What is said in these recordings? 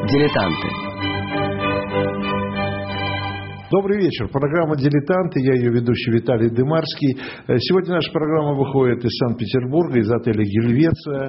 «Дилетанты». Добрый вечер. Программа «Дилетанты». Я ее ведущий Виталий Дымарский. Сегодня наша программа выходит из Санкт-Петербурга, из отеля «Гельвеция».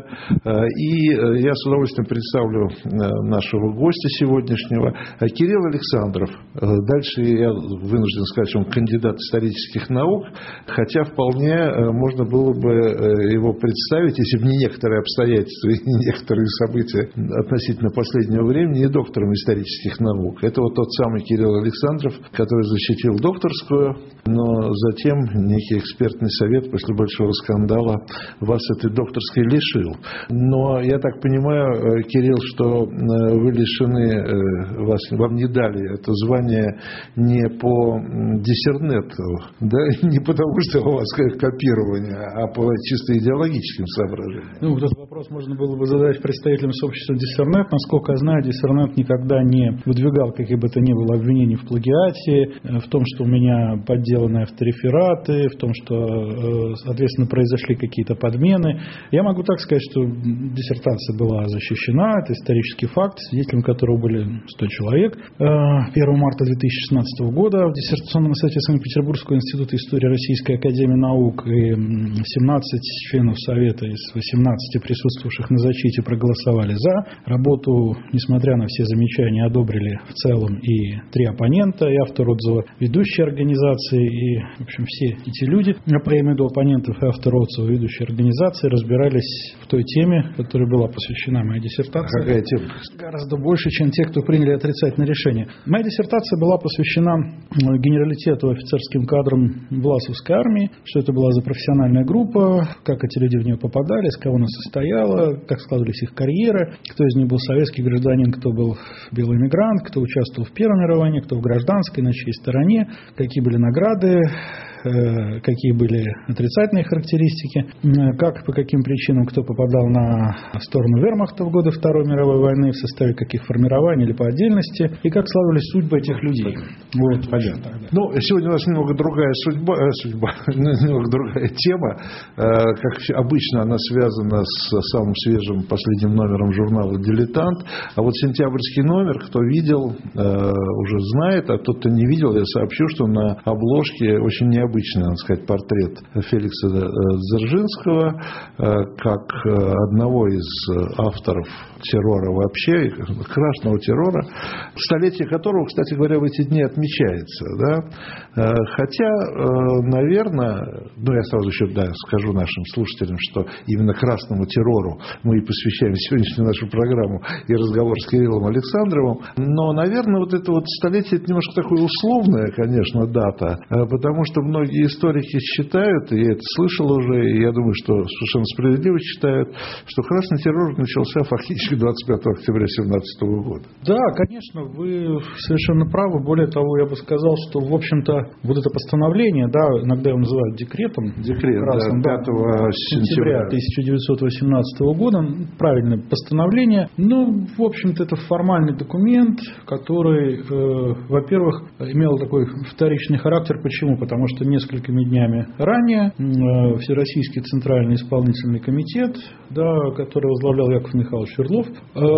И я с удовольствием представлю нашего гостя сегодняшнего, Кирилл Александров. Дальше я вынужден сказать, что он кандидат исторических наук, хотя вполне можно было бы его представить, если бы не некоторые обстоятельства и не некоторые события относительно последнего времени, не доктором исторических наук. Это вот тот самый Кирилл Александров, который защитил докторскую, но затем некий экспертный совет после большого скандала вас этой докторской лишил. Но я так понимаю, Кирилл, что вы лишены, вам не дали это звание не по диссернету, да, не потому что у вас копирование, а по чисто идеологическим соображениям. Вот этот вопрос можно было бы задать представителям сообщества диссернет. Насколько я знаю, диссернет никогда не выдвигал какие бы то ни было обвинений в плагиате, в том, что у меня подделаны авторефераты, в том, что, соответственно, произошли какие-то подмены. Я могу так сказать, что диссертация была защищена, это исторический факт, свидетелем которого были 100 человек. 1 марта 2016 года в диссертационном совете Санкт-Петербургского института истории Российской академии наук и 17 членов совета из 18 присутствовавших на защите проголосовали за. Работу, несмотря на все замечания, одобрили в целом и 3 оппонента, и автор отзыва ведущей организации, и, в общем, все эти люди, я имею в виду оппонентов и автор отзыва ведущей организации, разбирались в той теме, которая была посвящена моей диссертации. Какая тема? Гораздо больше, чем те, кто приняли отрицательное решение. Моя диссертация была посвящена генералитету офицерским кадрам Власовской армии, что это была за профессиональная группа, как эти люди в нее попадали, из кого она состояла, как складывались их карьеры, кто из них был советский гражданин, кто был белый мигрант, кто участвовал в Первой мировой войне, кто в гражданской, на чьей стороне, какие были награды, какие были отрицательные характеристики, как, по каким причинам кто попадал на сторону вермахта в годы Второй мировой войны, в составе каких формирований или по отдельности, и как складывались судьбы этих людей. Вот, понятно. Ну, сегодня у нас немного другая немного другая тема. Как обычно, она связана с самым свежим последним номером журнала «Дилетант». А вот сентябрьский номер, кто видел, уже знает, а тот, кто не видел, я сообщу, что на обложке очень необычный, надо сказать, портрет Феликса Дзержинского как одного из авторов террора вообще, красного террора, столетие которого, кстати говоря, в эти дни отмечается. Да? Хотя, наверное, я сразу еще скажу нашим слушателям, что именно красному террору мы и посвящаем сегодняшнюю нашу программу и разговор с Кириллом Александровым. Но, наверное, вот это вот столетие, это немножко такое условная, конечно, дата, потому что многие историки считают, и я это слышал уже, и я думаю, что совершенно справедливо считают, что красный террор начался фактически 25 октября 2017 года. Да, конечно, вы совершенно правы. Более того, я бы сказал, что, в общем-то, вот это постановление, да, иногда его называют декретом. Декрет, красным, 5 сентября 1918 года. Правильное постановление. Ну, в общем-то, это формальный документ, который, во-первых, имел такой вторичный характер. Почему? Потому что несколькими днями ранее Всероссийский Центральный исполнительный комитет, да, который возглавлял Яков Михайлович Свердлов,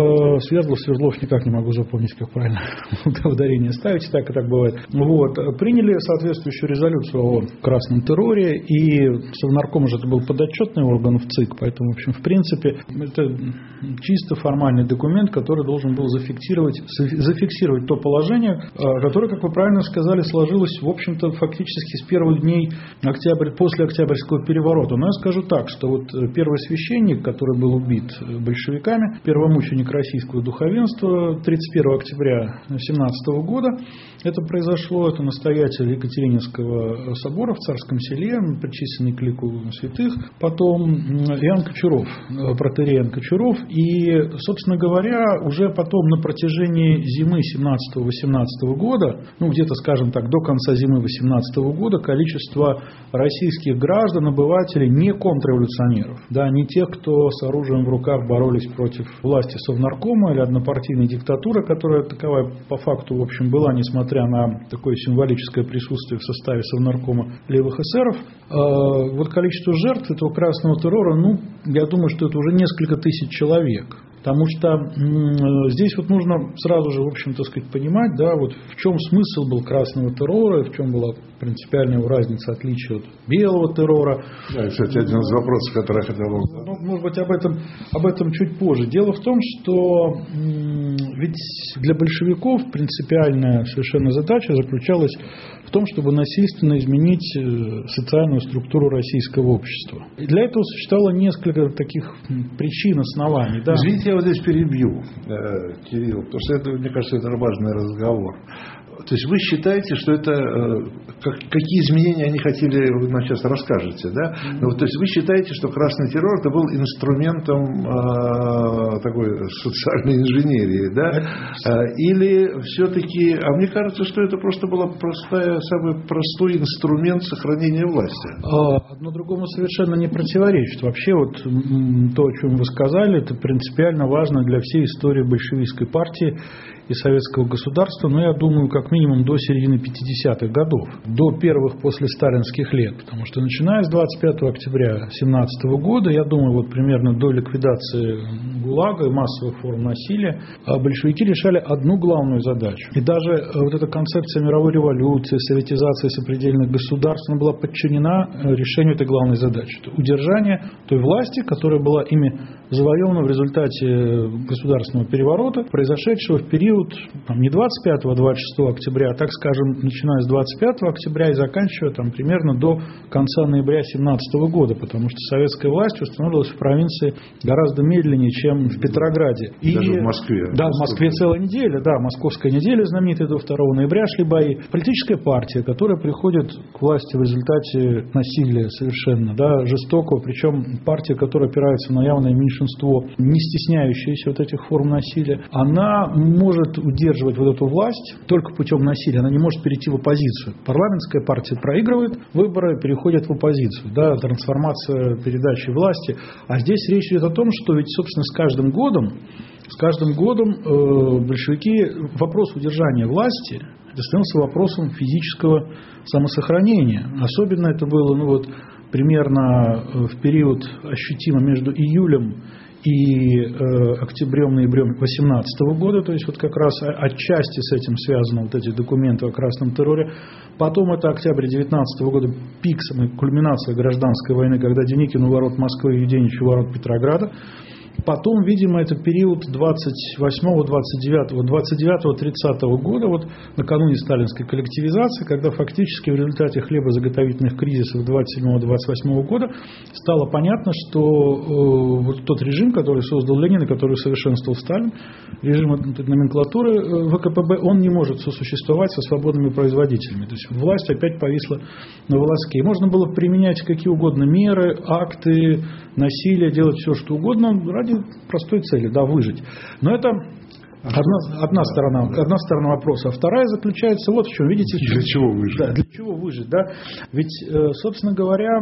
Свердлов никак не могу запомнить, как правильно ударение ставить, так и так бывает. Вот, приняли соответствующую резолюцию о красном терроре, и Совнарком уже это был подотчетный орган в ЦИК, поэтому, в общем, в принципе, это чисто формальный документ, который должен был зафиксировать то положение, которое, как вы правильно сказали, сложилось, в общем-то, фактически с первых дней после Октябрьского переворота. Но я скажу так, что вот первый священник, который был убит большевиками, первомученик российского духовенства 31 октября 1917 года, это произошло, это настоятель Екатерининского собора в Царском Селе, причисленный к лику святых, потом Иоанн Кочуров, протоиерей Иоанн Кочуров, и, собственно говоря, уже потом на протяжении зимы 17-18 года, где-то, скажем так, до конца зимы 18 года, количество российских граждан, обывателей, не контрреволюционеров, да, не тех, кто с оружием в руках боролись против власти Совнаркома или однопартийной диктатуры, которая таковая по факту, в общем, была, несмотря на такое символическое присутствие в составе Совнаркома левых эсеров. Вот количество жертв этого красного террора, я думаю, что это уже несколько тысяч человек. Потому что здесь вот нужно сразу же, в общем-то, понимать, да, вот в чем смысл был красного террора, в чем была принципиальная разница, отличие от белого террора. Да, кстати, один из вопросов, который я хотел задать. Ну, может быть, об этом чуть позже. Дело в том, что ведь для большевиков принципиальная совершенно задача заключалась в том, чтобы насильственно изменить социальную структуру российского общества. И для этого существовало несколько таких причин, оснований. Да? Извините, я вот здесь перебью, Кирилл, потому что это, мне кажется, это важный разговор. То есть вы считаете, что это какие изменения они хотели, вы нам сейчас расскажете, да? Ну, то есть вы считаете, что красный террор это был инструментом такой социальной инженерии, да? Или все-таки, а мне кажется, что это просто был самый простой инструмент сохранения власти. Одно другому совершенно не противоречит. Вообще вот то, о чем вы сказали, это принципиально важно для всей истории большевистской партии и советского государства, но я думаю, как минимум до середины 50-х годов, до первых после сталинских лет, потому что начиная с 25 октября 1917 года, я думаю, вот примерно до ликвидации ГУЛАГа и массовых форм насилия, большевики решали одну главную задачу. И даже вот эта концепция мировой революции, советизации сопредельных государств, она была подчинена решению этой главной задачи. Это удержание той власти, которая была ими завоевана в результате государственного переворота, произошедшего в период не 25, а 26 октября, а так скажем, начиная с 25 октября и заканчивая примерно до конца ноября 1917 года, потому что советская власть установилась в провинции гораздо медленнее, чем в Петрограде. Даже в Москве. Да, в Москве целая неделя, да, московская неделя знаменитая, до 2 ноября шли бои. Политическая партия, которая приходит к власти в результате насилия совершенно, да, жестокого, причем партия, которая опирается на явное меньшинство, не стесняющаяся вот этих форм насилия, она может удерживать вот эту власть только путем насилия, она не может перейти в оппозицию. Парламентская партия проигрывает выборы, переходит в оппозицию, да, трансформация передачи власти. А здесь речь идет о том, что ведь, собственно, с каждым годом большевики, вопрос удержания власти становился вопросом физического самосохранения. Особенно это было примерно в период ощутимо между июлем и октябрем-ноябрем 18 года, то есть вот как раз отчасти с этим связаны вот эти документы о красном терроре. Потом это октябрь 19 года, пик, кульминация гражданской войны, когда Деникин у ворот Москвы и Юденич у ворот Петрограда. Потом, видимо, это период 28, 29, 29, 30 года, вот накануне сталинской коллективизации, когда фактически в результате хлебозаготовительных кризисов 27-28 года стало понятно, что вот тот режим, который создал Ленин и который усовершенствовал Сталин, режим номенклатуры ВКПБ, он не может сосуществовать со свободными производителями. То есть власть опять повисла на волоске. И можно было применять какие угодно меры, акты, насилие, делать все, что угодно ради простой цели, да, выжить. Но это одна сторона вопроса. А вторая заключается вот в чем. Видите, для чего выжить? Да, для чего выжить, да? Ведь, собственно говоря,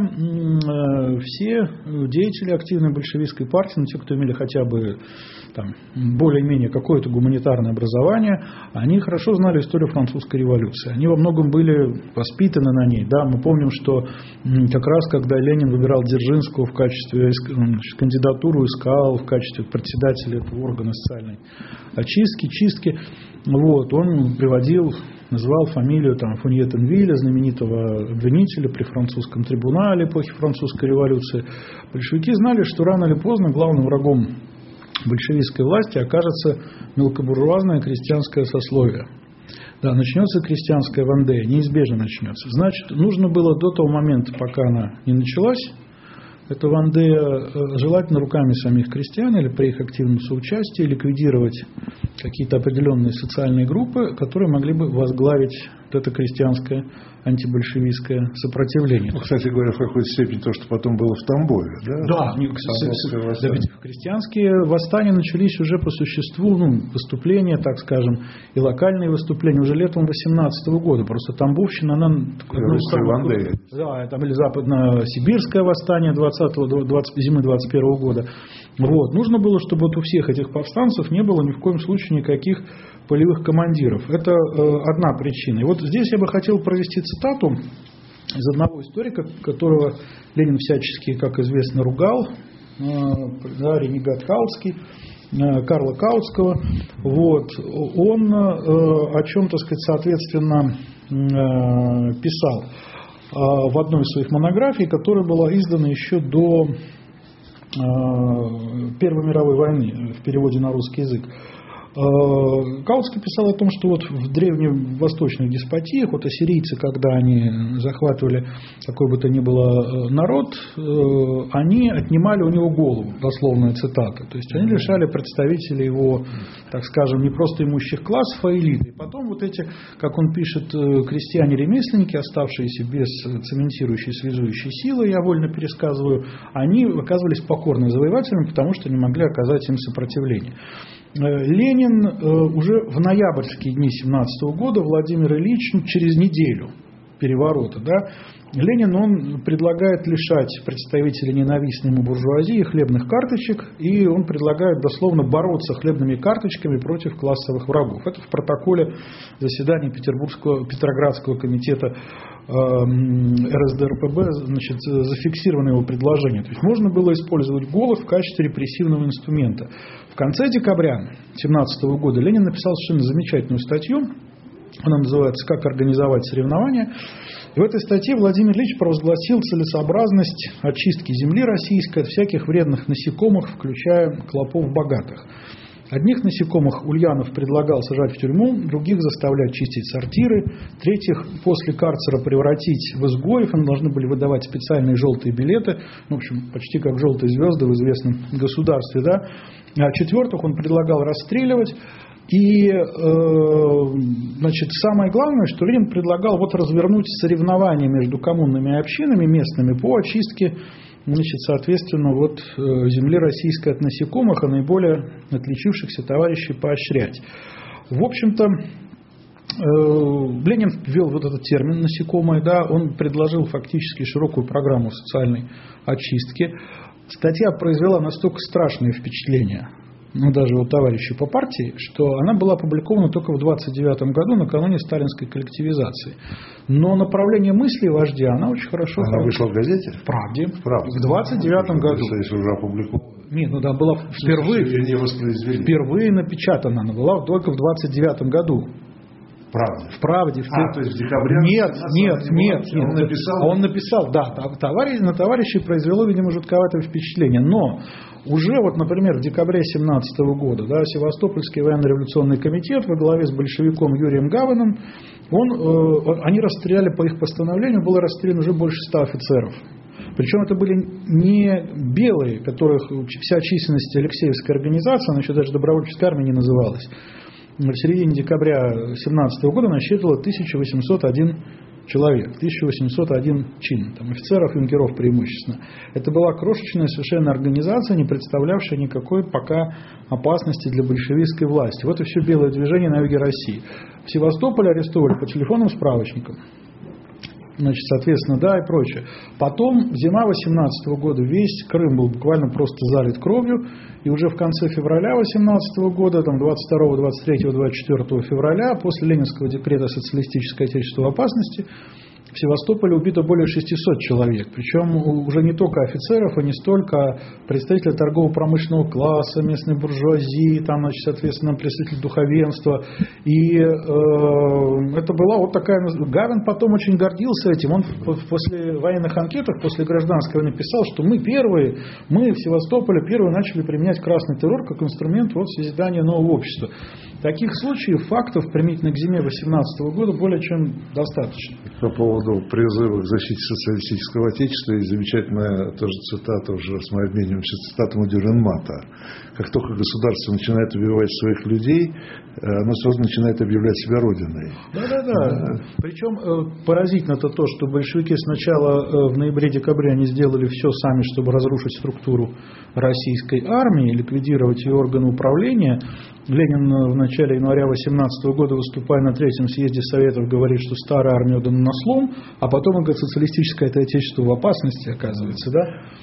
все деятели активной большевистской партии, те, кто имели хотя бы более-менее какое-то гуманитарное образование, они хорошо знали историю французской революции. Они во многом были воспитаны на ней. Да? Мы помним, что как раз когда Ленин выбирал Дзержинского в качестве кандидатуру, искал в качестве председателя этого органа социальной чистки, он приводил, называл фамилию Фонье-Тенвилля, знаменитого обвинителя при французском трибунале эпохи французской революции. Большевики знали, что рано или поздно главным врагом большевистской власти окажется мелкобуржуазное крестьянское сословие. Да, начнется крестьянская Вандея, неизбежно начнется. Значит, нужно было до того момента, пока она не началась, эта Вандея желательно руками самих крестьян или при их активном соучастии ликвидировать какие-то определенные социальные группы, которые могли бы возглавить вот это крестьянское антибольшевистское сопротивление. Кстати говоря, в какой-то степени то, что потом было в Тамбове, да? Да, ведь христианские восстания начались уже по существу, выступления, так скажем, и локальные выступления уже летом 18 года. Просто Тамбовщина, она... или западно-сибирское восстание зимы 21 года. Нужно было, чтобы у всех этих повстанцев не было ни в коем случае никаких полевых командиров. Это одна причина. И вот здесь я бы хотел провести цитату из одного историка, которого Ленин всячески, как известно, ругал, ренегат Халский. Карла Каутского. Вот. Он о чем, так сказать, соответственно, писал в одной из своих монографий, которая была издана еще до Первой мировой войны в переводе на русский язык. Каутский писал о том, что вот в древневосточных деспотиях, вот ассирийцы, когда они захватывали какой бы то ни было народ, они отнимали у него голову, дословная цитата. То есть они лишали представителей его, так скажем, не просто имущих классов, а элиты. И потом вот эти, как он пишет, крестьяне-ремесленники, оставшиеся без цементирующей, связующей силы, я вольно пересказываю, они оказывались покорными завоевателями, потому что не могли оказать им сопротивление. Ленин уже в ноябрьские дни 1917 года, Владимир Ильич, через неделю переворота, да, Ленин, он предлагает лишать представителей ненавистной ему буржуазии хлебных карточек, и он предлагает дословно бороться хлебными карточками против классовых врагов. Это в протоколе заседания Петроградского комитета РСДРПб, значит, зафиксировано его предложение. То есть можно было использовать голод в качестве репрессивного инструмента. В конце декабря 1917 года Ленин написал совершенно замечательную статью. Она называется «Как организовать соревнования». И в этой статье Владимир Ильич провозгласил целесообразность очистки земли российской от всяких вредных насекомых, включая клопов богатых. Одних насекомых Ульянов предлагал сажать в тюрьму, других заставлять чистить сортиры, третьих после карцера превратить в изгоев, им должны были выдавать специальные желтые билеты, в общем, почти как желтые звезды в известном государстве, да. А четвертых он предлагал расстреливать. И, значит, самое главное, что Ленин предлагал вот развернуть соревнования между коммунными общинами местными по очистке, значит, соответственно, вот земли российской от насекомых, а наиболее отличившихся товарищей поощрять. В общем-то, Ленин ввел вот этот термин «насекомые», да, он предложил фактически широкую программу социальной очистки. Статья произвела настолько страшное впечатление, ну, даже у товарищей по партии, что она была опубликована только в 1929 году, накануне сталинской коллективизации. Но направление мысли вождя, она очень хорошо... Она вышла в газете? В «Правде». В «Правде». В 1929 году. Если уже опубликована. Нет, ну да, была впервые напечатана, она была только в 1929 году. Правда. В «Правде». То есть в декабре? Нет. Он написал, да, на товарищей произвело, видимо, жутковатое впечатление. Но уже, вот, например, в декабре 1917 года, да, Севастопольский военно-революционный комитет во главе с большевиком Юрием Гаваном, они расстреляли по их постановлению, было расстреляно уже больше 100 офицеров. Причем это были не белые, которых вся численность Алексеевской организации, она еще даже добровольческой армией не называлась. В середине декабря 1917 года насчитывало 1801 человек, 1801 чин, там, офицеров и юнкеров преимущественно. Это была крошечная совершенно организация, не представлявшая никакой пока опасности для большевистской власти. Вот и все белое движение на юге России. В Севастополе арестовали по телефонным справочникам. Значит, соответственно, да, и прочее. Потом, зима 18 года, весь Крым был буквально просто залит кровью, и уже в конце февраля 18 года, там 22, 23, 24 февраля, после Ленинского декрета «Социалистическое отечество в опасности», в Севастополе убито более 600 человек, причем уже не только офицеров, и не столько представителей торгово-промышленного класса, местной буржуазии, там, значит, соответственно, представители духовенства. И это была вот такая... Гавин потом очень гордился этим. Он после военных анкетах, после гражданской войны писал, что мы в Севастополе первые начали применять красный террор как инструмент вот созидания нового общества. Таких случаев, фактов, применительно к зиме 18 года, более чем достаточно. По поводу призыва к защите социалистического отечества есть замечательная тоже цитата, уже раз мы обмениваемся цитатами Дюренмата. Как только государство начинает убивать своих людей, оно сразу начинает объявлять себя родиной. Да. Причем поразительно-то то, что большевики сначала в ноябре-декабре они сделали все сами, чтобы разрушить структуру российской армии, ликвидировать ее органы управления. Ленин в начале января 18 года, выступая на Третьем съезде Советов, говорит, что старая армия отдана на слом, а потом, он говорит, социалистическое отечество в опасности, оказывается, да?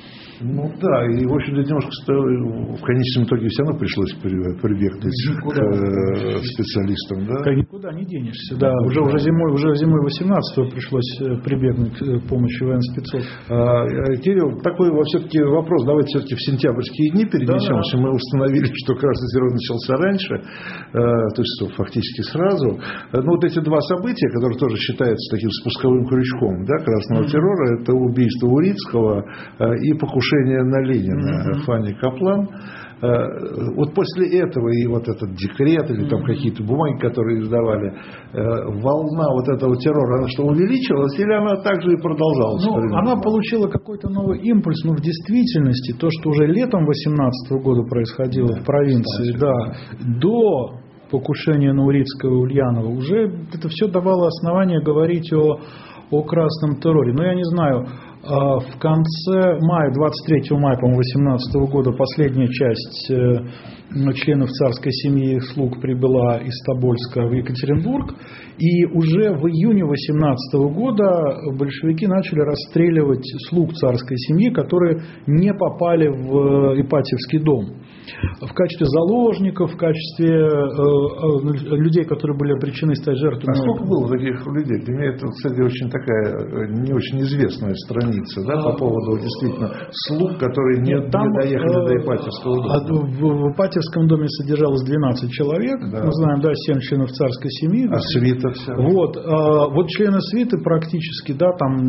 Ну да, и в общем-то немножко в конечном итоге все равно пришлось прибегнуть к специалистам, да? Никуда не денешься, да. Уже зимой 18-го пришлось прибегнуть к помощи военспецов. Кирилл, такой все-таки вопрос, давайте все-таки в сентябрьские дни перенесемся. Да. Мы установили, что Красный террор начался раньше, то есть фактически сразу. Ну вот эти два события, которые тоже считаются таким спусковым крючком, да, Красного террора, это убийство Урицкого и покушение на Ленина Фани Каплан. Вот после этого и вот этот декрет или там какие-то бумаги, которые издавали, волна вот этого террора, она что, увеличилась или она также и продолжалась? Ну, она получила какой-то новый импульс, но в действительности то, что уже летом 2018 года происходило в провинции, до покушения на Урицкого и Ульянова, уже это все давало основание говорить о красном терроре. Но я не знаю, в конце мая, 23 мая, по-моему, 2018 года последняя часть членов царской семьи и их слуг прибыла из Тобольска в Екатеринбург. И уже в июне 2018 года большевики начали расстреливать слуг царской семьи, которые не попали в Ипатьевский дом. В качестве заложников, в качестве людей, которые были обречены стать жертвами. А сколько было таких людей? Для меня это, кстати, очень такая не очень известная страница, да, по поводу действительно слуг, которые не доехали до Ипатьевского дома. В Ипатьевском доме содержалось 12 человек, мы знаем, 7 членов царской семьи. А свита вся? Вот члены свиты практически, там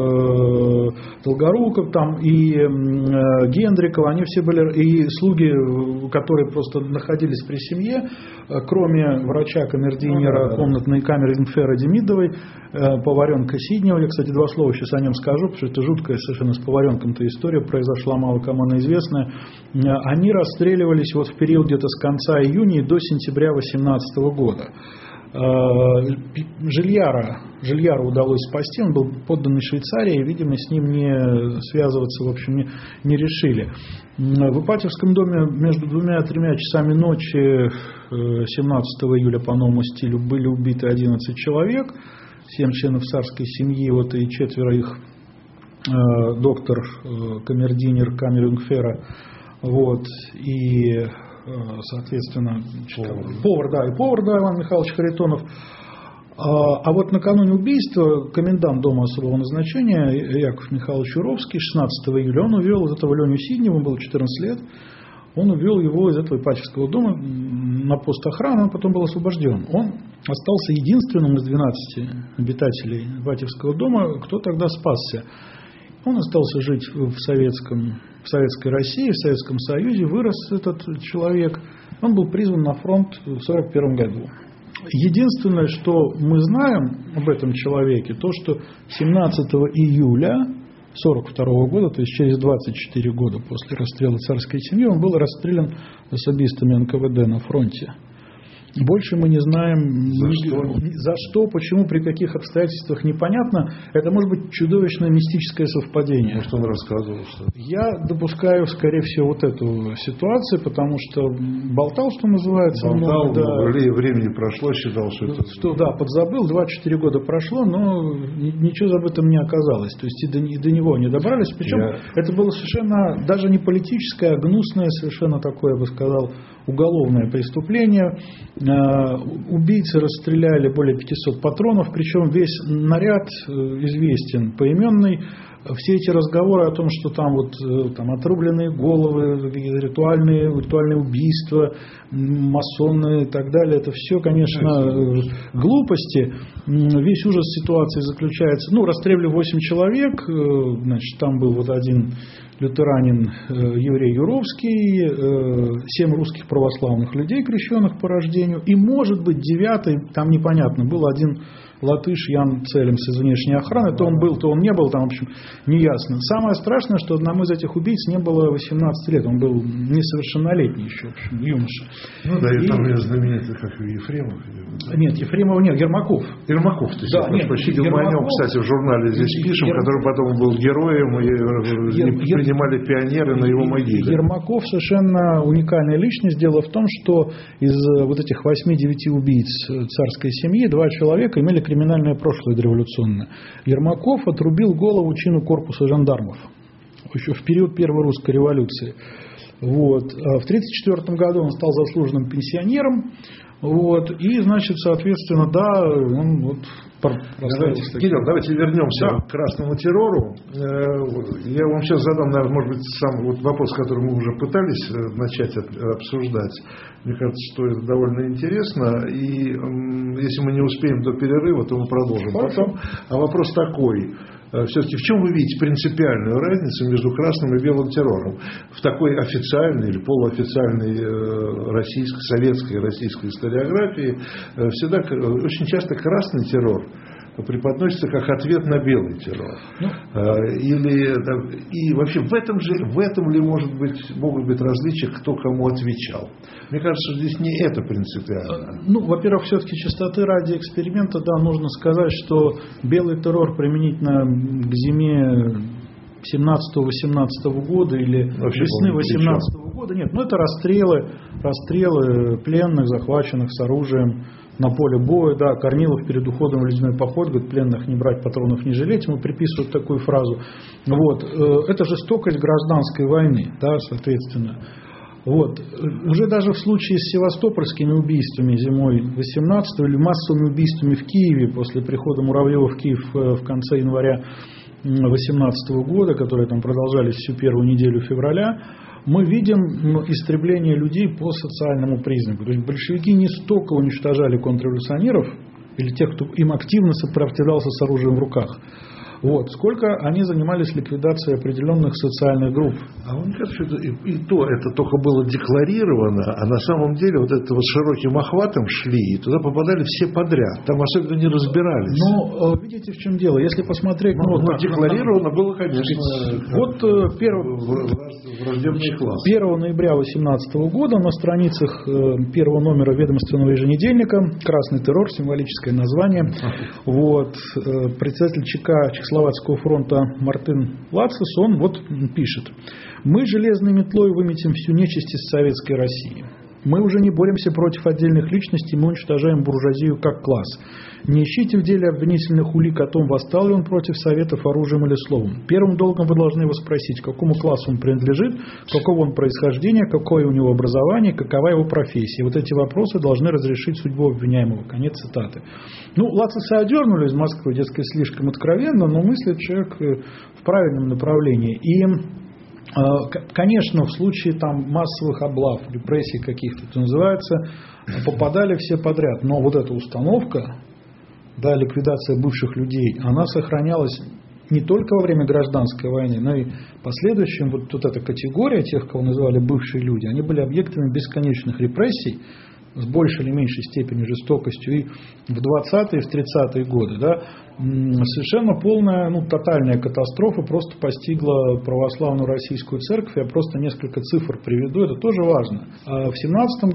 Долгоруков, там и Гендриков, они все были, и слуги, которые просто находились при семье, кроме врача, камердинера, комнатной камеры Инфера Демидовой, поваренка Сиднева. Я, кстати, два слова сейчас о нем скажу, потому что это жуткая совершенно с поваренком-то история произошла, мало кому она известная. Они расстреливались в период где-то с конца июня до сентября 2018 года. Жильяра удалось спасти, он был подданный Швейцарии, и, видимо, с ним не связываться, в общем, не решили. В Ипатьевском доме между 2 и 3 часами ночи 17 июля по новому стилю были убиты 11 человек, 7 членов царской семьи, и 4 их доктор, камердинер камеры Инфера, и соответственно, повар Иван Михайлович Харитонов. А накануне убийства комендант дома особого назначения Яков Михайлович Юровский 16 июля он увел из этого Леню Сиднева, ему было 14 лет, он увел его из этого Ипатьевского дома на пост охраны, он потом был освобожден. Он остался единственным из 12 обитателей Ипатьевского дома, кто тогда спасся. Он остался жить в Советской России, в Советском Союзе, вырос этот человек. Он был призван на фронт в 1941 году. Единственное, что мы знаем об этом человеке, то, что 17 июля 1942 года, то есть через 24 года после расстрела царской семьи, он был расстрелян особистами НКВД на фронте. Больше мы не знаем за что, почему, при каких обстоятельствах, непонятно. Это может быть чудовищное мистическое совпадение. Может, он рассказывал что-то? Я допускаю, скорее всего, эту ситуацию, потому что болтал, что называется. Времени прошло, считал, что это... подзабыл, 24 года прошло, но ничего забытым не оказалось. То есть и до него не добрались. Причем это было совершенно даже не политическое, а гнусное, совершенно такое, я бы сказал, уголовное преступление. Убийцы расстреляли более 500 патронов, причем весь наряд известен поименный. Все эти разговоры о том, что там отрубленные головы, ритуальные убийства, масоны и так далее, это все, конечно, глупости. Весь ужас ситуации заключается... расстреляли 8 человек, там был один лютеранин, еврей Юровский, 7 русских православных людей, крещенных по рождению, и, может быть, 9-й, там непонятно, был один латыш Ян Целемс из внешней охраны, то он был, то он не был, там, в общем, неясно. Самое страшное, что одному из этих убийц не было 18 лет, он был несовершеннолетний еще, в общем, юноша. И там знаменитый, как Ефремов. Нет, Ефремова нет, Ермаков. Ермаков, то есть мы о нем, кстати, в журнале здесь пишем, который потом был героем, и принимали пионеры на его могиле. Ермаков совершенно уникальная личность. Дело в том, что из этих 8-9 убийц царской семьи 2 человека имели криминальное прошлое дореволюционное. Ермаков отрубил голову чину корпуса жандармов. еще в период Первой русской революции. Вот. В 1934 году он стал заслуженным пенсионером. Вот. И, значит, соответственно, да, он вот прославился. Кирилл, давайте вернемся к красному террору. Я вам сейчас задам, наверное, может быть, сам вот вопрос, который мы уже пытались начать обсуждать. Мне кажется, что это довольно интересно. И если мы не успеем до перерыва, то мы продолжим потом. А вопрос такой. Все-таки в чем вы видите принципиальную разницу между красным и белым террором? В такой официальной или полуофициальной российской, советской и российской историографии всегда, очень часто красный террор преподносится как ответ на белый террор. И вообще в этом ли могут быть различия, кто кому отвечал? Мне кажется, что здесь не это принципиально. Во-первых, все-таки чистоты ради эксперимента, да, нужно сказать, что белый террор применительно к зиме 17-18 года или весны 18 года, нет, это расстрелы пленных, захваченных с оружием на поле боя, да, Корнилов перед уходом в ледяной поход говорит, пленных не брать, патронов не жалеть, ему приписывают такую фразу. Вот. Это жестокость гражданской войны, да, соответственно. Вот. Уже даже в случае с севастопольскими убийствами зимой 18-го или массовыми убийствами в Киеве после прихода Муравьева в Киев в конце января 18 года, которые там продолжались всю первую неделю февраля, мы видим истребление людей по социальному признаку. То есть большевики не столько уничтожали контрреволюционеров или тех, кто им активно сопротивлялся с оружием в руках, сколько они занимались ликвидацией определенных социальных групп. А мне кажется, что это только было декларировано, а на самом деле вот это широким охватом шли, и туда попадали все подряд. Там особенно не разбирались. Но видите, в чем дело? Если посмотреть... декларировано было, конечно, враждебный класс. 1 ноября 2018 года на страницах первого номера ведомственного еженедельника «Красный террор», символическое название, председатель ЧК Чехословацкого фронта Мартин Лацис, он пишет: «Мы железной метлой выметим всю нечисть из советской России. Мы уже не боремся против отдельных личностей, мы уничтожаем буржуазию как класс. Не ищите в деле обвинительных улик о том, восстал ли он против Советов оружием или словом. Первым долгом вы должны его спросить, к какому классу он принадлежит, какого он происхождения, какое у него образование, какова его профессия. Вот эти вопросы должны разрешить судьбу обвиняемого». Конец цитаты. Лациса одернули из Москвы, дескать, слишком откровенно, но мыслит человек в правильном направлении. И конечно, в случае массовых облав, репрессий каких-то, это называется, попадали все подряд. Но вот эта установка, да, ликвидация бывших людей, она сохранялась не только во время гражданской войны, но и в последующем. Вот эта категория тех, кого называли бывшие люди, они были объектами бесконечных репрессий с большей или меньшей степенью жестокостью и в 20-е, и в 30-е годы. Да, совершенно полная, тотальная катастрофа просто постигла православную российскую церковь. Я просто несколько цифр приведу, это тоже важно. В 17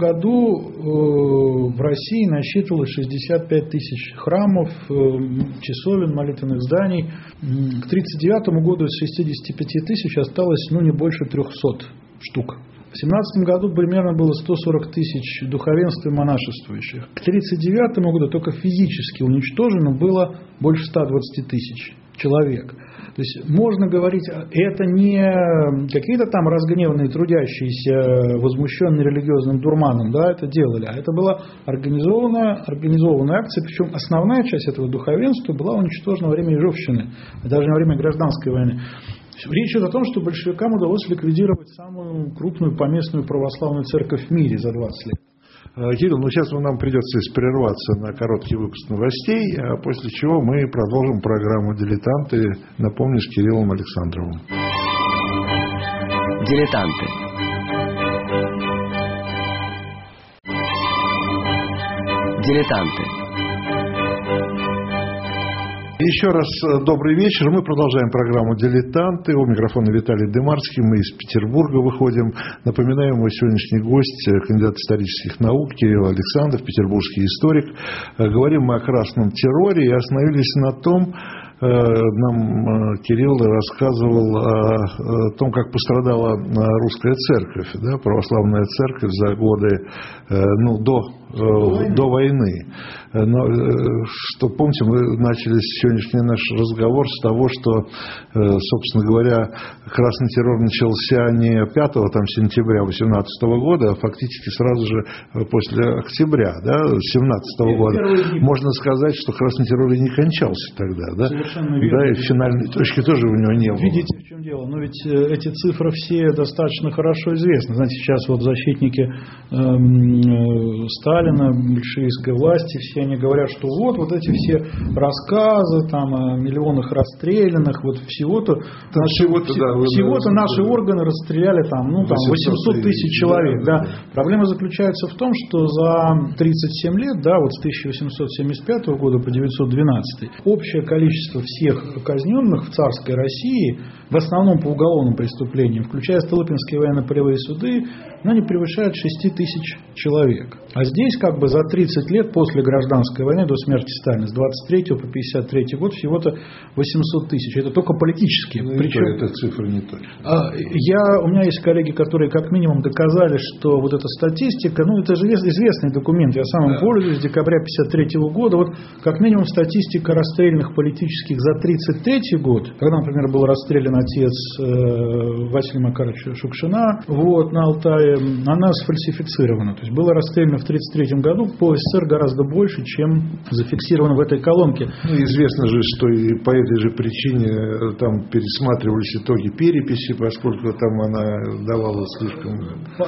году в России насчитывалось 65 тысяч храмов, часовен, молитвенных зданий. К 1939 году из 65 тысяч осталось не больше 300 штук. В 1917 году примерно было 140 тысяч духовенства и монашествующих. К 1939 году только физически уничтожено было больше 120 тысяч человек. То есть можно говорить, это не какие-то там разгневанные трудящиеся, возмущенные религиозным дурманом, да, это делали, а это была организованная акция, причем основная часть этого духовенства была уничтожена во время Ежовщины, даже во время гражданской войны. Речь идет о том, что большевикам удалось ликвидировать самую крупную поместную православную церковь в мире за 20 лет. Кирилл, сейчас нам придется прерваться на короткий выпуск новостей, после чего мы продолжим программу «Дилетанты», напомню, с Кириллом Александровым. Дилетанты. Дилетанты. Еще раз добрый вечер. Мы продолжаем программу «Дилетанты». У микрофона Виталий Демарский. Мы из Петербурга выходим. Напоминаем, мой сегодняшний гость, кандидат исторических наук Кирилл Александров, петербургский историк. Говорим мы о красном терроре и остановились на том, нам Кирилл рассказывал о том, как пострадала русская церковь, да, православная церковь за годы, до до войны. Но, что, помните, мы начали сегодняшний наш разговор с того, что, собственно говоря, красный террор начался не 5 сентября 2018 года, а фактически сразу же после октября 2017 года. Можно сказать, что красный террор и не кончался тогда. Да? Совершенно верно. Да, и финальной точки тоже у него не было. Видите, в чем дело? Но ведь эти цифры все достаточно хорошо известны. Знаете, сейчас вот защитники Сталина, большевистской власти, все они говорят, что вот эти все рассказы там, о миллионах расстрелянных, вот всего-то наши органы расстреляли там, 800 тысяч человек. Да. Проблема заключается в том, что за 37 лет, вот с 1875 года по 1912, общее количество всех казненных в царской России, в основном по уголовным преступлениям, включая Столыпинские военно-полевые суды, не превышает 6 тысяч человек. А здесь за 30 лет после гражданской войны, до смерти Сталина, с 23 по 53 год, всего-то 800 тысяч. Это только политические. Причем эта цифра не точна. У меня есть коллеги, которые как минимум доказали, что вот эта статистика, это же известный документ, я сам им пользуюсь, с декабря 53 года, вот как минимум статистика расстрелянных политических за 33 год, когда, например, был расстрелян отец Василия Макаровича Шукшина на Алтае, она сфальсифицирована. То есть было расстреляно в 1933 году по СССР гораздо больше, чем зафиксировано в этой колонке. Известно же, что и по этой же причине там пересматривались итоги переписи, поскольку там она давала слишком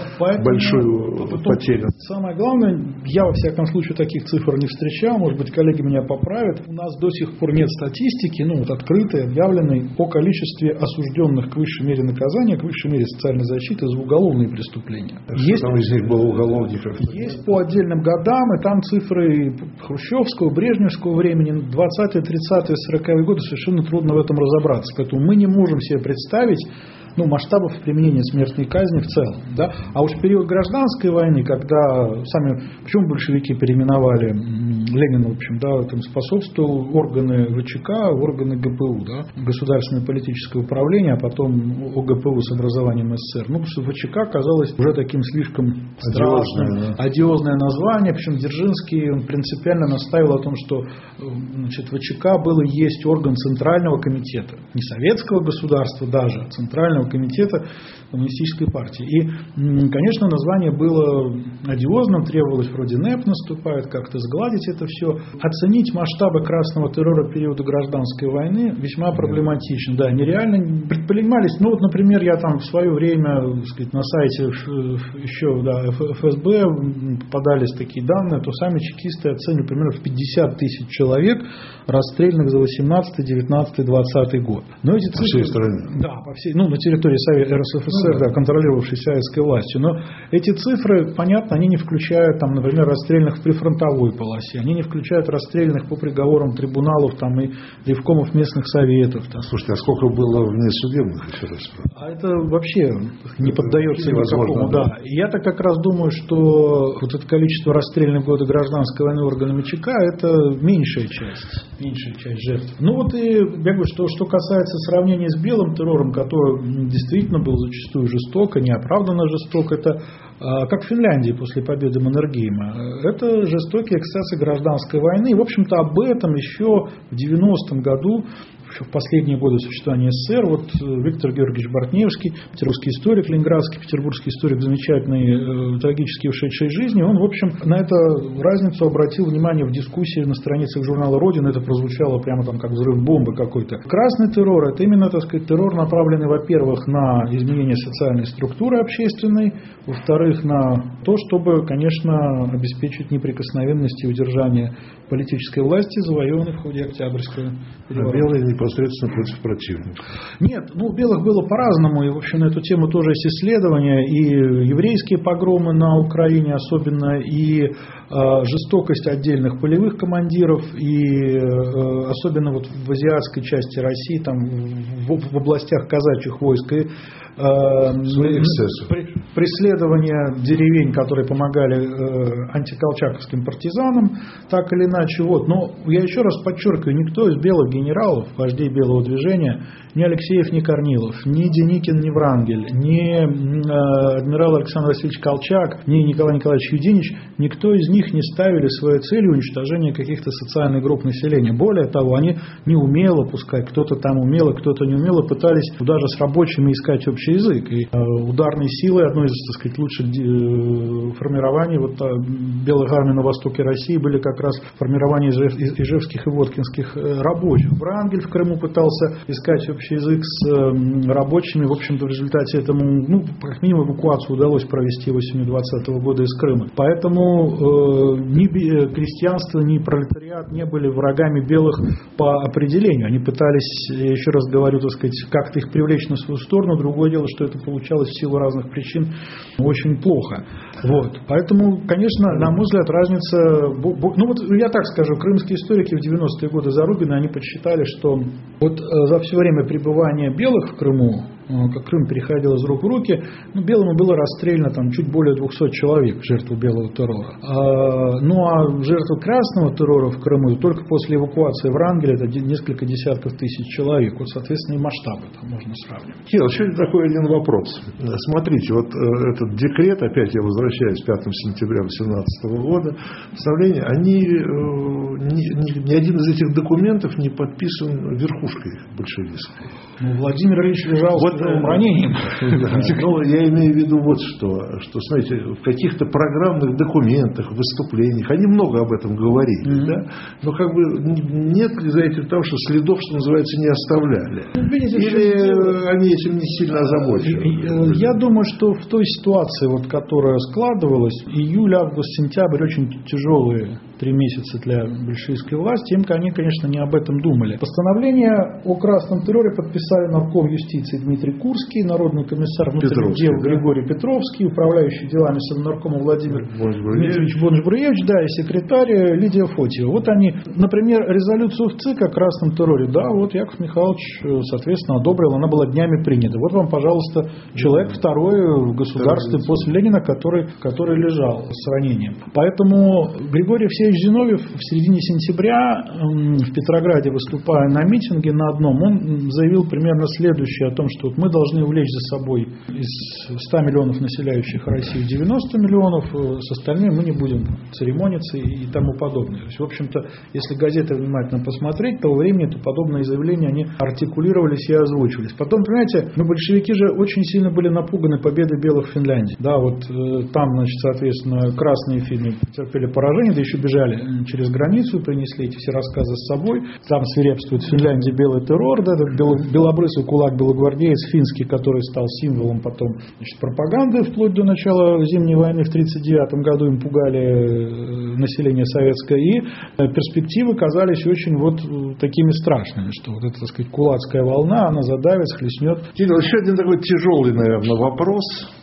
большую потерю. Самое главное, я во всяком случае таких цифр не встречал, может быть, коллеги меня поправят. У нас до сих пор нет статистики, открытой, объявленной по количеству осужденных к высшей мере наказания, к высшей мере социальной защиты за уголовные преступления. Там из них было уголовников? Есть по отдельным годам, и там цифры хрущевского, брежневского времени, 20-е, 30-е, 40-е годы, совершенно трудно в этом разобраться. Поэтому мы не можем себе представить масштабов применения смертной казни в целом. Да? А уж в период гражданской войны, когда почему большевики переименовали Ленина, в общем, этому способствовал органы ВЧК, органы ГПУ, Государственное политическое управление, а потом ОГПУ с образованием СССР. Потому что ВЧК казалось уже таким слишком страшным, одиозное название, причем Дзержинский принципиально настаивал о том, что ВЧК был и есть орган Центрального комитета, не советского государства даже, а Центрального комитета Коммунистической партии. И, конечно, название было одиозным, требовалось вроде НЭП наступает, как-то сгладить это все. Оценить масштабы красного террора периода гражданской войны весьма проблематично. Да, нереально предпринимались. Например, я там в свое время, на сайте еще ФСБ попадались такие данные, то сами чекисты оценивали примерно в 50 тысяч человек, расстрелянных за 18, 19, 20 год. Но эти цифры, по всей стране? Да, по всей, на территории РСФСР, контролировавшей советской властью. Но эти цифры, понятно, они не включают, например, расстрелянных в прифронтовой полосе, они не включают расстрелянных по приговорам трибуналов и ревкомов местных советов. Слушайте, а сколько было внесудебных, еще раз? А это вообще не поддается никакому. Да. И я-то как раз думаю, что вот это количество расстрелянных в годы гражданской войны органами ЧК – это меньшая часть жертв. И я говорю, что касается сравнения с белым террором, который действительно был зачастую жестоко, неоправданно жесток, это как в Финляндии после победы Маннергейма. Это жестокие эксцессы гражданской войны. И, в общем-то, об этом еще в 90-м году, еще в последние годы существования СССР, Виктор Георгиевич Бортневский, русский историк, ленинградский, петербургский историк, замечательный, трагически ушедший из жизни, он, в общем, на эту разницу обратил внимание в дискуссии на страницах журнала «Родина». Это прозвучало прямо как взрыв бомбы какой-то. Красный террор – это именно, террор, направленный, во-первых, на изменение социальной структуры общественной, во-вторых, на то, чтобы, конечно, обеспечить неприкосновенность и удержание политической власти, завоеванной в ходе Октябрьского переворота. Белые непосредственно против противника. Нет, белых было по-разному, и, в общем, на эту тему тоже есть исследования, и еврейские погромы на Украине особенно, и жестокость отдельных полевых командиров, и особенно в азиатской части России, в областях казачьих войск, и преследование деревень, которые помогали антиколчаковским партизанам, так или иначе. Вот. Но я еще раз подчеркиваю, никто из белых генералов, вождей белого движения, ни Алексеев, ни Корнилов, ни Деникин, ни Врангель, ни адмирал Александр Васильевич Колчак, ни Николай Николаевич Юдинич, никто из них не ставили своей целью уничтожение каких-то социальных групп населения. Более того, они неумело, пускай кто-то там умело, кто-то не умело, пытались даже с рабочими искать общий язык. И ударной силой, одной из, так сказать, лучших формирований белых армий на востоке России были как раз формирование ижевских и воткинских рабочих. Врангель в Крыму пытался искать общий язык с рабочими. В общем-то, в результате этому, как минимум, эвакуацию удалось провести осенью 2020 года из Крыма. Поэтому ни крестьянство, ни пролетариат не были врагами белых по определению. Они пытались, я еще раз говорю, так сказать, как-то их привлечь на свою сторону. Другое дело, что это получалось в силу разных причин очень плохо. Вот. Поэтому, конечно, на мой взгляд, разница... я так скажу, крымские историки в 90-е годы Зарубина, они подсчитали, что за все время пребывания белых в Крыму, как Крым переходил из рук в руки, белому было расстреляно чуть более 200 человек, жертв белого террора. А жертвы красного террора в Крыму только после эвакуации Врангеля это несколько десятков тысяч человек. Соответственно, и масштабы там можно сравнивать. Еще такой один вопрос. Смотрите, этот декрет, опять я возвращаюсь, 5 сентября 2018 года, постановление, ни один из этих документов не подписан верхушкой большевистской. Владимир Ильич лежал с ранением. Я имею в виду что, смотрите, в каких-то программных документах, выступлениях, они много об этом говорили, да? Но нет ли за этим того, что следов, что называется, не оставляли? Или они этим не сильно озабочены? Я думаю, что в той ситуации, которая складывалась, июль, август, сентябрь, очень тяжелые 3 месяца для большевистской власти, они, конечно, не об этом думали. Постановление о красном терроре подписали нарком юстиции Дмитрий Курский, народный комиссар внутренних дел Григорий Петровский, управляющий делами Совнаркома Владимир Дмитриевич Бонч-Бруевич, и секретарь Лидия Фотьева. Они, например, резолюцию в ЦИК о красном терроре, Яков Михайлович, соответственно, одобрил, она была днями принята. Вот вам, пожалуйста, человек второй в государстве после Ленина, который лежал с ранением. Поэтому Григорий Алексеевич Зиновьев в середине сентября в Петрограде, выступая на митинге на одном, он заявил примерно следующее о том, что мы должны увлечь за собой из 100 миллионов населяющих Россию 90 миллионов, с остальными мы не будем церемониться и тому подобное. То есть, в общем-то, если газеты внимательно посмотреть, того времени то подобные заявления они артикулировались и озвучивались. Потом, понимаете, большевики же очень сильно были напуганы победой белых в Финляндии. Там, соответственно, красные финны потерпели поражение, да еще бежали через границу, принесли эти все рассказы с собой. Там свирепствует в Финляндии белый террор, белобрысый кулак белогвардеец финский, который стал символом потом пропаганды вплоть до начала Зимней войны в 1939 году. Им пугали население советское, и перспективы казались очень такими страшными, что эта, так сказать, кулацкая волна, она задавит, схлестнет. Еще один такой тяжелый, наверное, вопрос.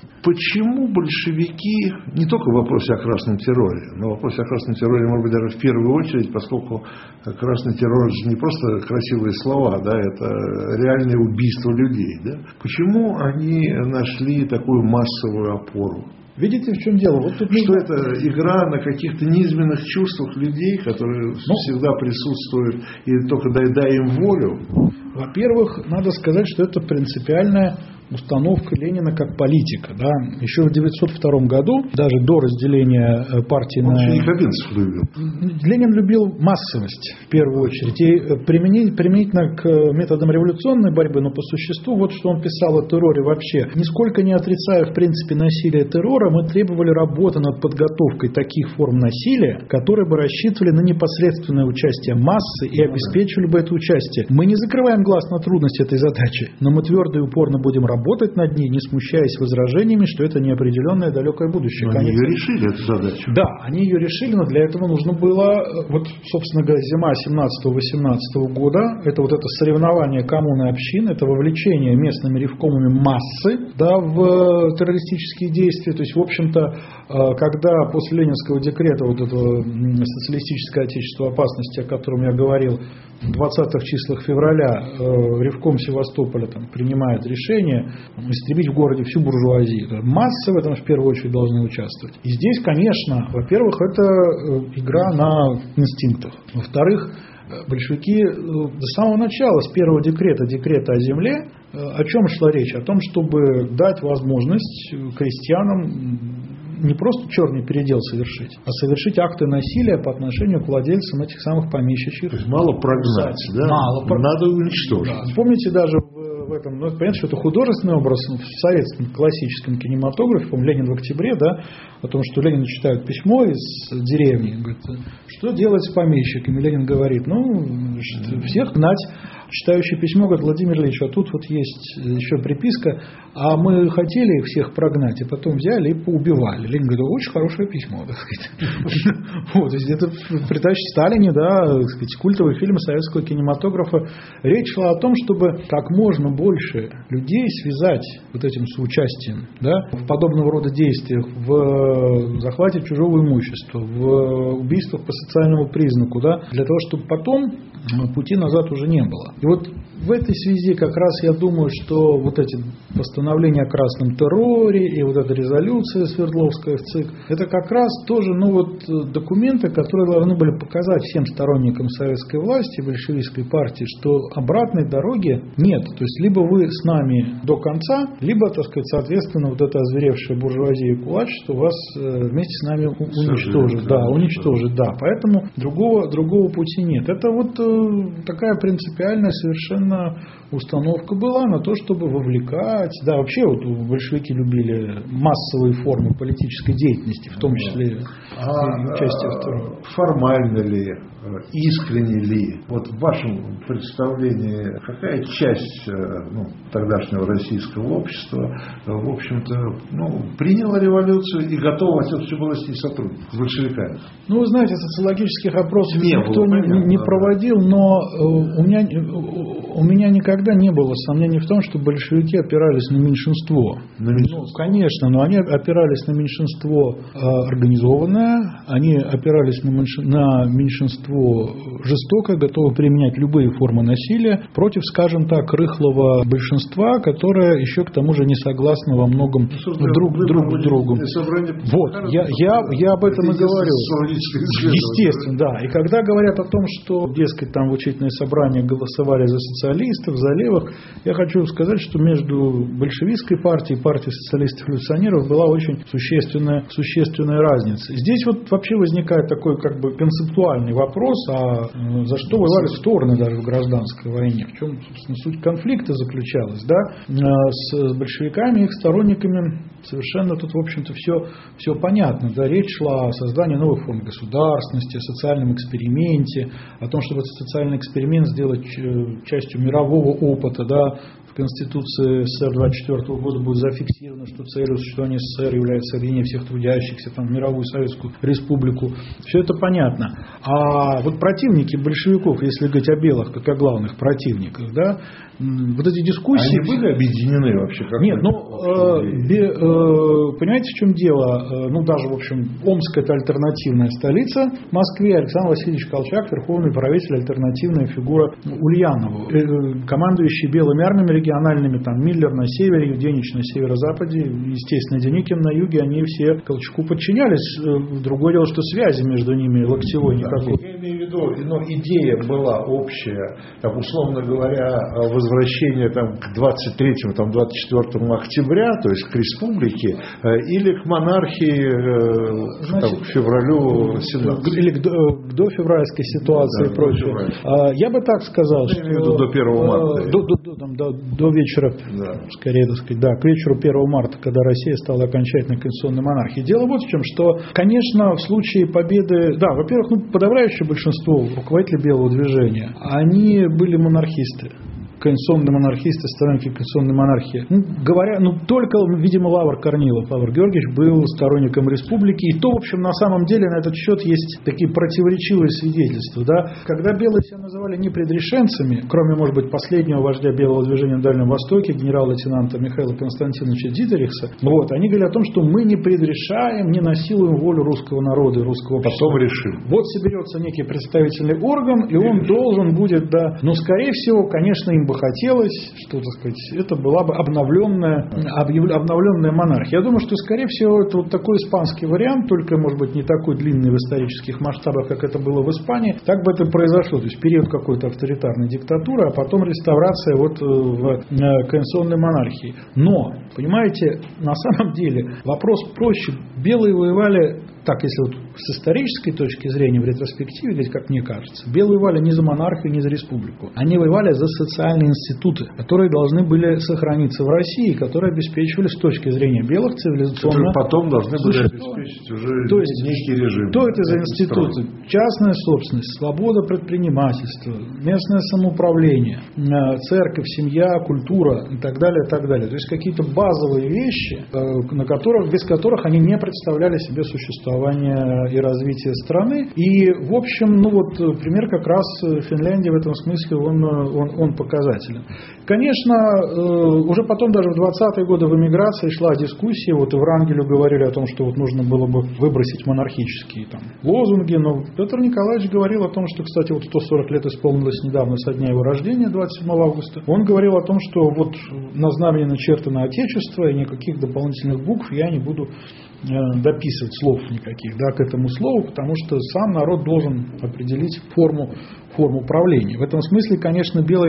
Почему большевики, не только в вопросе о красном терроре, но в вопросе о красном терроре, может быть, даже в первую очередь, поскольку красный террор же не просто красивые слова, это реальное убийство людей. Да? Почему они нашли такую массовую опору? Видите, в чем дело? Что это игра на каких-то низменных чувствах людей, которые всегда присутствуют, и только дай им волю? Во-первых, надо сказать, что это принципиальная установка Ленина как политика. Еще в 1902 году, даже до разделения партии Он же якобинцев любил. Ленин любил массовость, в первую очередь. И применительно к методам революционной борьбы, но по существу, что он писал о терроре вообще. Нисколько не отрицая, в принципе, насилие террора, мы требовали работы над подготовкой таких форм насилия, которые бы рассчитывали на непосредственное участие массы и обеспечивали бы это участие. Мы не закрываем глаз на трудность этой задачи, но мы твердо и упорно будем работать над ней, не смущаясь возражениями, что это неопределенное далекое будущее. Они ее решили, эту задачу. Да, они ее решили, но для этого нужно было, собственно говоря, зима 17-18 года, это это соревнование коммуны и общин, это вовлечение местными ревкомами массы в террористические действия. То есть, в общем-то, когда после ленинского декрета этого социалистическое отечество опасности, о котором я говорил, в 20-х числах февраля ревком Севастополя принимает решение силами истребить в городе всю буржуазию. Массы в этом в первую очередь должны участвовать. И здесь, конечно, во-первых, это игра на инстинктах. Во-вторых, большевики до самого начала, с первого декрета о земле, о чем шла речь? О том, чтобы дать возможность крестьянам не просто черный передел совершить, а совершить акты насилия по отношению к владельцам этих самых помещичьих. То есть мало прогнать, да? Надо уничтожить. Да. Помните, даже в этом, понятно, что это художественный образ в советском классическом кинематографе, по-моему, «Ленин в октябре», да, о том, что Ленину читают письмо из деревни, говорит, что делать с помещиками? Ленин говорит, всех гнать. Читающий письмо говорит, Владимир Ильич, а тут вот есть еще приписка, а мы хотели их всех прогнать, и потом взяли и поубивали. Ленин говорит, очень хорошее письмо, так сказать. Вот, то есть это при товарище Сталине, да, так сказать, культовый фильм советского кинематографа. Речь шла о том, чтобы как можно больше людей связать вот этим соучастием, да, в подобного рода действиях, в захвате чужого имущества, в убийствах по социальному признаку, да, для того, чтобы потом пути назад уже не было. И вот в этой связи как раз я думаю, что вот эти постановления о красном терроре и вот эта резолюция Свердловская в ЦИК, это как раз тоже документы, которые должны были показать всем сторонникам советской власти, большевистской партии, что обратной дороги нет. То есть либо вы с нами до конца, либо, так сказать, соответственно, вот эта озверевшая буржуазия и кулачество вас вместе с нами уничтожит. Да, уничтожит, да. Поэтому другого пути нет. Это вот такая принципиальная совершенно установка была на то, чтобы вовлекать. Да, вообще большевики любили массовые формы политической деятельности, в том числе участие второго. Формально ли, искренне ли, вот в вашем представлении, какая часть тогдашнего российского общества, в общем-то, приняла революцию и готова от всей власти сотрудничать с большевиками? Вы знаете, социологических опросов никто не проводил, но у меня никогда не было сомнений в том, что большевики опирались на меньшинство. Конечно, но они опирались на меньшинство организованное, они опирались на меньшинство жестокое, готовы применять любые формы насилия против, скажем так, рыхлого большинства, которое еще к тому же не согласно во многом друг с другом. Вот, я об этом и говорю. Естественно, да. И когда говорят о том, что, дескать, там в учительное собрание голосовали за социалистов, за левых, я хочу сказать, что между большевистской партией и партией социалистов-революционеров была очень существенная разница. Здесь вообще возникает такой концептуальный вопрос, а за что воевали стороны даже в гражданской войне? В чем, собственно, суть конфликта заключалась, да? С большевиками и их сторонниками совершенно тут, в общем-то, все понятно. Да? Речь шла о создании новых форм государственности, о социальном эксперименте, о том, чтобы этот социальный эксперимент сделать частью мирового опыта, да? В Конституции СССР 24 года будет зафиксировано, что целью существования СССР является соединение всех трудящихся в мировую Советскую Республику. Все это понятно. А вот противники большевиков, если говорить о белых, как о главных противниках, да, вот эти дискуссии... Они были объединены вообще? Нет, понимаете, в чем дело? Даже, в общем, Омск — это альтернативная столица Москве. Александр Васильевич Колчак, верховный правитель, альтернативная фигура Ульянова. Командующий белыми армиями региональными, Миллер на севере, Юденич на северо-западе, естественно, Деникин на юге, они все Колчаку подчинялись. Другое дело, что связи между ними локтевой никакой. Я имею в виду, идея была общая, условно говоря, возвращение к 23-24 октября, то есть к республике, или к монархии к февралю 17. Или к дофевральской ситуации и прочее. Я бы так сказал, что... До 1 марта. До вечера, скорее, так сказать, к вечеру 1 марта, когда Россия стала окончательно конституционной монархией. Дело вот в чем, что, конечно, в случае победы, во-первых, подавляющее большинство руководителей белого движения, они были монархисты. Конституционные монархисты, сторонники конституционной монархии. Только, видимо, Лавр Корнилов, Лавр Георгиевич, был сторонником республики. И то, в общем, на самом деле на этот счет есть такие противоречивые свидетельства. Да? Когда белые себя называли непредрешенцами, кроме, может быть, последнего вождя белого движения на Дальнем Востоке, генерал-лейтенанта Михаила Константиновича Дитерихса, они говорили о том, что мы не предрешаем, не насилуем волю русского народа и русского общества. Потом решим. Вот соберется некий представительный орган, и он должен будет, скорее всего, конечно, им бы хотелось, что, так сказать, это была бы обновленная монархия. Я думаю, что, скорее всего, это вот такой испанский вариант, только, может быть, не такой длинный в исторических масштабах, как это было в Испании. Так бы это произошло. То есть период какой-то авторитарной диктатуры, а потом реставрация вот в конституционной монархии. Но, понимаете, на самом деле вопрос проще. Белые воевали, так, если вот с исторической точки зрения, в ретроспективе, ведь, как мне кажется, белые воевали не за монархию, не за республику. Они воевали за социальные институты, которые должны были сохраниться в России, которые обеспечивали с точки зрения белых цивилизационно... Которые потом должны были обеспечить уже некий режим. Что это за институты? Частная собственность, свобода предпринимательства, местное самоуправление, церковь, семья, культура и так далее, и так далее. То есть какие-то базовые вещи, без которых они не представляли себе существование и развитие страны. И, в общем, пример как раз Финляндии в этом смысле, он показателен. Конечно, уже потом, даже в 20-е годы в эмиграции шла дискуссия, вот и Врангелю говорили о том, что вот нужно было бы выбросить монархические лозунги, но Петр Николаевич говорил о том, что, кстати, вот 140 лет исполнилось недавно со дня его рождения, 27 августа. Он говорил о том, что вот на знамени начертано Отечество, и никаких дополнительных букв я не буду дописывать, слов никаких, к этому слову, потому что сам народ должен определить форму правления. В этом смысле, конечно, белые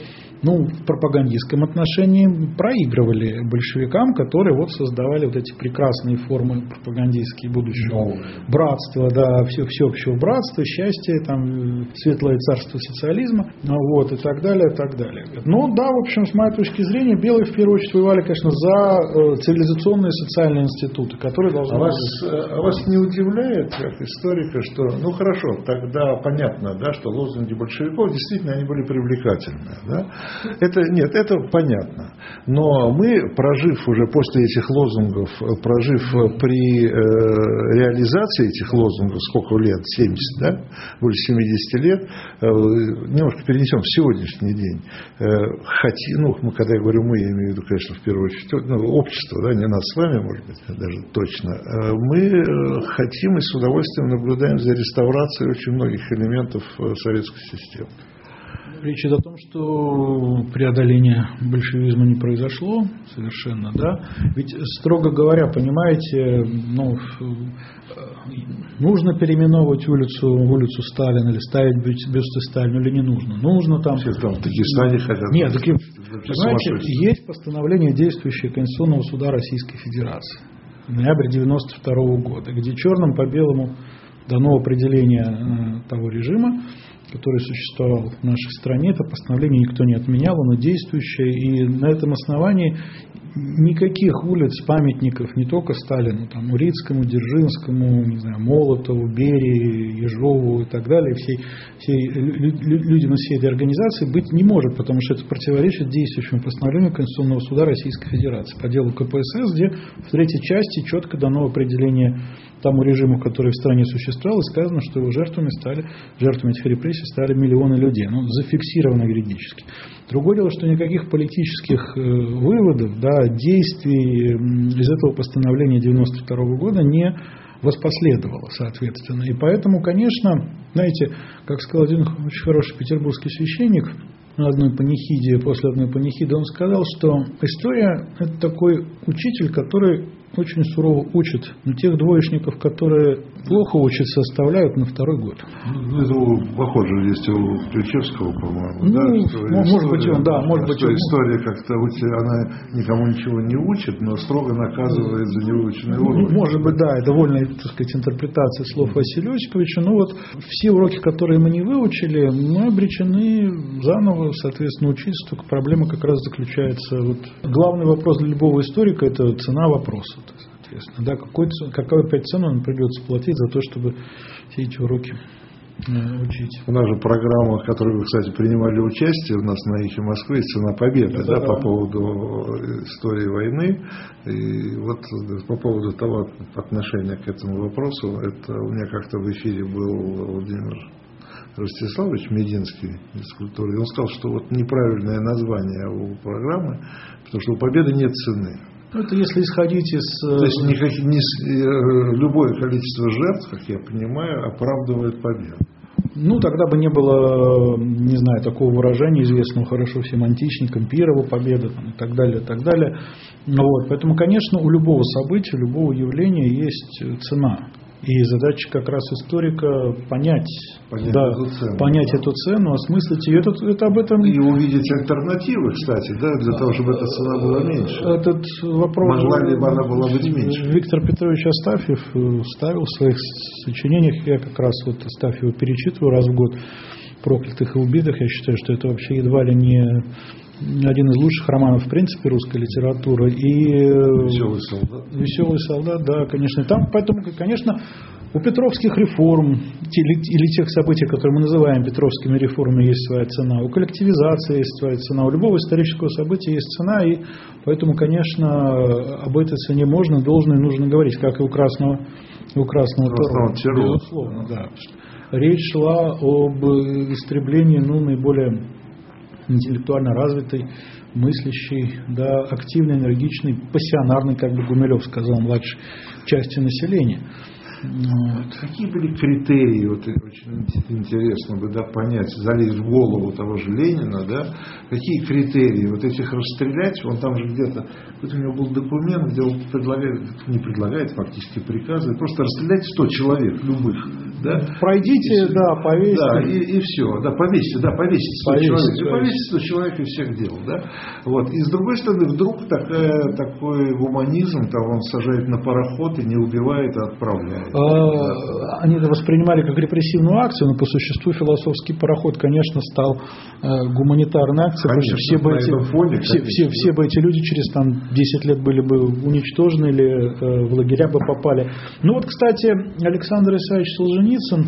в пропагандистском отношении проигрывали большевикам, которые создавали вот эти прекрасные формы пропагандистские будущего братства, всеобщего братства, счастья, светлое царство социализма, и так далее, и так далее. Но в общем, с моей точки зрения, белые в первую очередь воевали, конечно, за цивилизационные социальные институты, которые должны быть. Вас не удивляет, как историка, что, хорошо, тогда понятно, что лозунги большевиков действительно они были привлекательные, да? Это понятно. Но мы, прожив уже после этих лозунгов, при реализации этих лозунгов, сколько лет, 70, более 70 лет, немножко перенесем в сегодняшний день. Когда я говорю мы, я имею в виду, конечно, в первую очередь, общество, не нас с вами, может быть, даже точно. Мы хотим и с удовольствием наблюдаем за реставрацией очень многих элементов советской системы. Речь идет о том, что преодоление большевизма не произошло совершенно, Ведь, строго говоря, понимаете, нужно переименовывать улицу Сталина или ставить бюсты Сталину или не нужно? Нужно там... Все в Дагестане хотят... Нет, понимаете, есть постановление действующего Конституционного суда Российской Федерации. Ноябрь 1992 года, где черным по белому дано определение того режима, который существовал в нашей стране. Это постановление никто не отменял, оно действующее. И на этом основании никаких улиц, памятников не только Сталину, Урицкому, Дзержинскому, Молотову, Берии, Ежову и так далее, людям из всей этой организации быть не может, потому что это противоречит действующему постановлению Конституционного суда Российской Федерации по делу КПСС, где в третьей части четко дано определение тому режиму, который в стране существовал, и сказано, что его жертвами этих репрессий стали миллионы людей. Зафиксировано юридически. Другое дело, что никаких политических выводов, действий из этого постановления 1992 года не воспоследовало, соответственно. И поэтому, конечно, знаете, как сказал один очень хороший петербургский священник на одной панихиде, после одной панихиды, он сказал, что история – это такой учитель, который очень сурово учит, но тех двоечников, которые плохо учатся, оставляют на второй год. Это похоже есть у Ключевского, по-моему. Может быть, история как-то она никому ничего не учит, но строго наказывает за невыученные уроки. Может быть, это вольная, интерпретация слов Василия Осиповича. Все уроки, которые мы не выучили, мы обречены заново, соответственно, учиться. Только проблема как раз заключается. Главный вопрос для любого историка – это цена вопроса. Соответственно, какую опять цену нам придется платить за то, чтобы все эти уроки учить. У нас же программа, в которой вы, кстати, принимали участие у нас на «Эхе Москвы», «Цена победы», по поводу истории войны. И по поводу того отношения к этому вопросу, это у меня как-то в эфире был Владимир Ростиславович Мединский из культуры, и он сказал, что неправильное название у программы, потому что у победы нет цены. Это если исходить из... То есть любое количество жертв, как я понимаю, оправдывает победу. Ну, тогда бы не было, не знаю, такого выражения, известного хорошо всем античникам, Пирова победа там, и так далее, и так далее. Вот. Поэтому, конечно, у любого события, у любого явления есть цена. И задача как раз историка понять эту цену, осмыслить ее. Это об этом... И увидеть альтернативы, кстати, да, для того, чтобы эта цена была меньше. Этот вопрос... Могла ли бы она была быть меньше? Виктор Петрович Астафьев ставил в своих сочинениях, я как раз вот Астафьева перечитываю раз в год, «Проклятых и убитых». Я считаю, что это вообще едва ли не один из лучших романов, в принципе, русской литературы. И «Веселый солдат». «Веселый солдат», да, конечно. Там, поэтому, конечно, у петровских реформ или тех событий, которые мы называем петровскими реформами, есть своя цена. У коллективизации есть своя цена. У любого исторического события есть цена. И поэтому, конечно, об этой цене можно, должно и нужно говорить, как и у красного террора. Безусловно, да. Речь шла об истреблении наиболее интеллектуально развитой, мыслящей, да, активной, энергичной, пассионарной, как бы Гумилев сказал, младшей части населения. Вот. Какие были критерии, вот очень интересно бы, да, понять, залезть в голову того же Ленина, да, какие критерии, вот этих расстрелять, вон там же где-то, вот у него был документ, где он предлагает, фактически приказывает, просто расстрелять 100 человек, любых, да. Пройдите, да, повесьте. Да, и все, да, повесьте 100 человек, и повесьте 100 человек и всех дел, да. Вот, и с другой стороны, вдруг такой гуманизм, там он сажает на пароход и не убивает, а отправляет. Они это воспринимали как репрессивную акцию, но по существу философский пароход, конечно, стал гуманитарной акцией. Конечно, все бы эти люди через 10 лет были бы уничтожены или в лагеря бы попали. Ну вот, кстати, Александр Исаевич Солженицын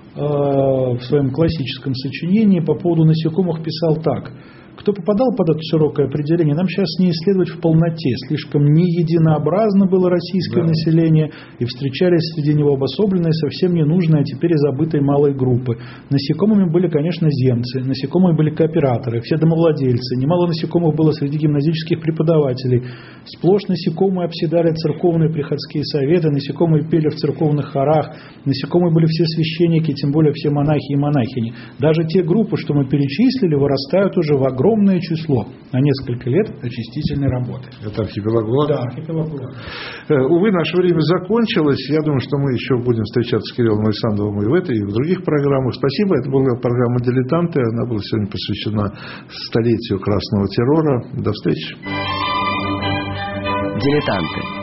в своем классическом сочинении по поводу насекомых писал так: кто попадал под это широкое определение, нам сейчас не исследовать в полноте. Слишком неединообразно было российское население, и встречались среди него обособленные, совсем ненужные, а теперь и забытые малые группы. Насекомыми были, конечно, земцы, насекомыми были кооператоры, все домовладельцы. Немало насекомых было среди гимназических преподавателей. Сплошь насекомые обседали церковные приходские советы, насекомые пели в церковных хорах, насекомые были все священники, тем более все монахи и монахини. Даже те группы, что мы перечислили, вырастают уже в огромное число на несколько лет очистительной работы. Это архипелаг ГУЛАГ? Да, архипелаг ГУЛАГ. Увы, наше время закончилось. Я думаю, что мы еще будем встречаться с Кириллом Александровым и в этой, и в других программах. Спасибо. Это была программа «Дилетанты». Она была сегодня посвящена столетию красного террора. До встречи. Дилетанты.